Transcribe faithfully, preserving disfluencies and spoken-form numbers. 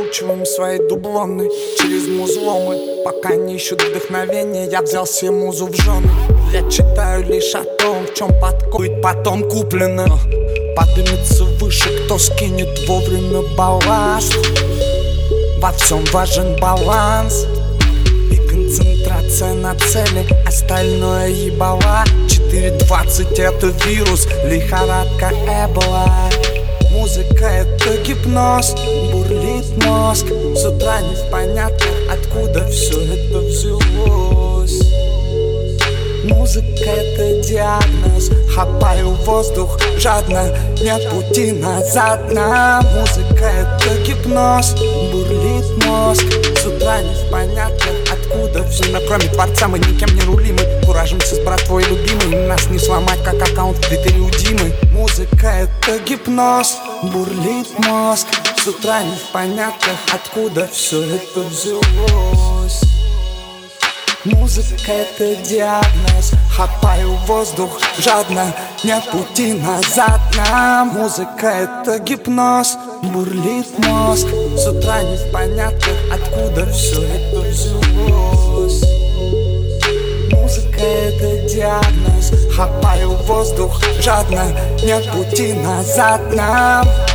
Прокручиваем свои дублоны через музломы. Пока не ищут вдохновения, я взял себе музу в жены. Я читаю лишь о том, в чем подкупит, потом куплено. Поднимется выше, кто скинет вовремя балласт. Во всем важен баланс и концентрация на цели, остальное ебала. Четыре двадцать это вирус, лихорадка Эбола. Музыка это гипноз, бурлит мозг. С утра не понятно, откуда все это взялось. Музыка это диагноз, хапаю воздух жадно, нет пути назад. На музыка это гипноз, бурлит мозг. С утра не понятно, откуда все. Но кроме Творца мы никем не рулимы. Куражимся с братвой любимый, нас не сломать, как аккаунт в Твиттере у Димы. Музыка это гипноз, бурлит мозг. С утра не понятно, откуда все это взялось. Музыка это диагноз, хапаю воздух жадно, нет пути назад. На музыка это гипноз, бурлит мозг. С утра не понятно, откуда все это взялось. Музыка это диагноз, хапаю воздух жадно, нет пути назад. На